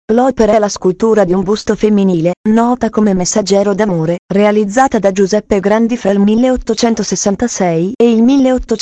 L'opera è la scultura di un busto femminile, nota come Messaggero d'amore, realizzata da Giuseppe Grandi fra il 1866 e il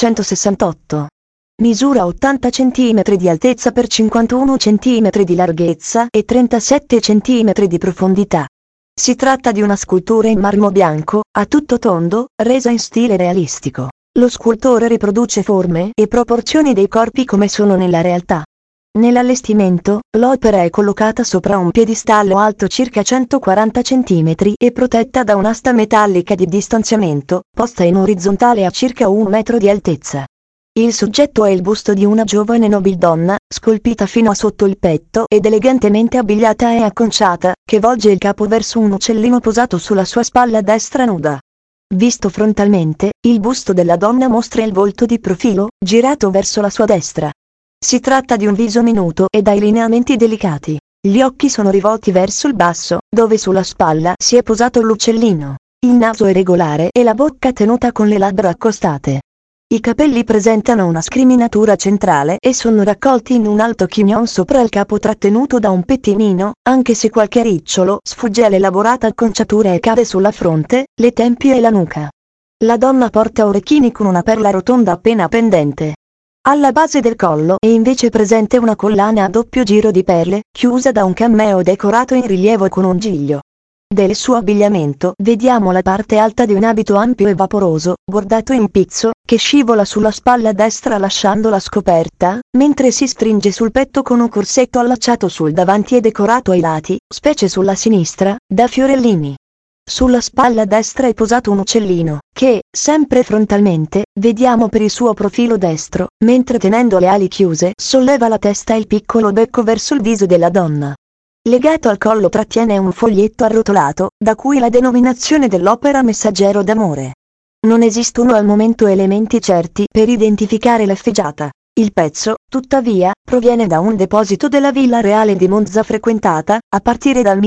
1868. Misura 80 cm di altezza per 51 cm di larghezza e 37 cm di profondità. Si tratta di una scultura in marmo bianco, a tutto tondo, resa in stile realistico. Lo scultore riproduce forme e proporzioni dei corpi come sono nella realtà. Nell'allestimento, l'opera è collocata sopra un piedistallo alto circa 140 cm e protetta da un'asta metallica di distanziamento, posta in orizzontale a circa 1 metro di altezza. Il soggetto è il busto di una giovane nobildonna, scolpita fino a sotto il petto ed elegantemente abbigliata e acconciata, che volge il capo verso un uccellino posato sulla sua spalla destra nuda. Visto frontalmente, il busto della donna mostra il volto di profilo, girato verso la sua destra. Si tratta di un viso minuto e dai lineamenti delicati. Gli occhi sono rivolti verso il basso, dove sulla spalla si è posato l'uccellino. Il naso è regolare e la bocca tenuta con le labbra accostate. I capelli presentano una scriminatura centrale e sono raccolti in un alto chignon sopra il capo trattenuto da un pettinino, anche se qualche ricciolo sfugge all'elaborata acconciatura e cade sulla fronte, le tempie e la nuca. La donna porta orecchini con una perla rotonda appena pendente. Alla base del collo è invece presente una collana a doppio giro di perle, chiusa da un cameo decorato in rilievo con un giglio. Del suo abbigliamento vediamo la parte alta di un abito ampio e vaporoso, bordato in pizzo, che scivola sulla spalla destra lasciandola scoperta, mentre si stringe sul petto con un corsetto allacciato sul davanti e decorato ai lati, specie sulla sinistra, da fiorellini. Sulla spalla destra è posato un uccellino, che, sempre frontalmente, vediamo per il suo profilo destro, mentre tenendo le ali chiuse, solleva la testa e il piccolo becco verso il viso della donna. Legato al collo trattiene un foglietto arrotolato, da cui la denominazione dell'opera Messaggero d'amore. Non esistono al momento elementi certi per identificare l'effigiata. Il pezzo, tuttavia, proviene da un deposito della Villa Reale di Monza frequentata, a partire dal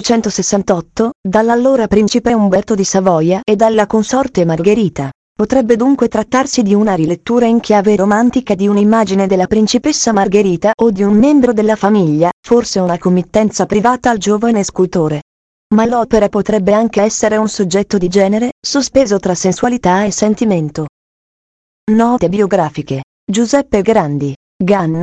1868, dall'allora principe Umberto di Savoia e dalla consorte Margherita. Potrebbe dunque trattarsi di una rilettura in chiave romantica di un'immagine della principessa Margherita o di un membro della famiglia, forse una committenza privata al giovane scultore. Ma l'opera potrebbe anche essere un soggetto di genere, sospeso tra sensualità e sentimento. Note biografiche. Giuseppe Grandi. Ganna,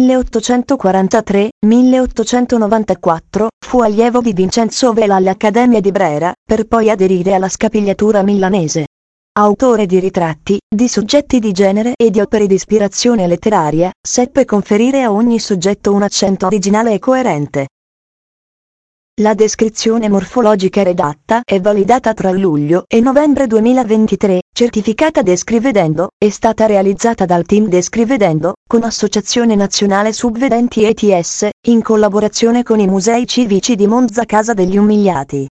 1843-1894, fu allievo di Vincenzo Vela all'Accademia di Brera, per poi aderire alla Scapigliatura milanese. Autore di ritratti, di soggetti di genere e di opere di ispirazione letteraria, seppe conferire a ogni soggetto un accento originale e coerente. La descrizione morfologica redatta e validata tra luglio e novembre 2023, certificata Descrivedendo, è stata realizzata dal team Descrivedendo, con Associazione Nazionale Subvedenti ETS, in collaborazione con i Musei Civici di Monza Casa degli Umiliati.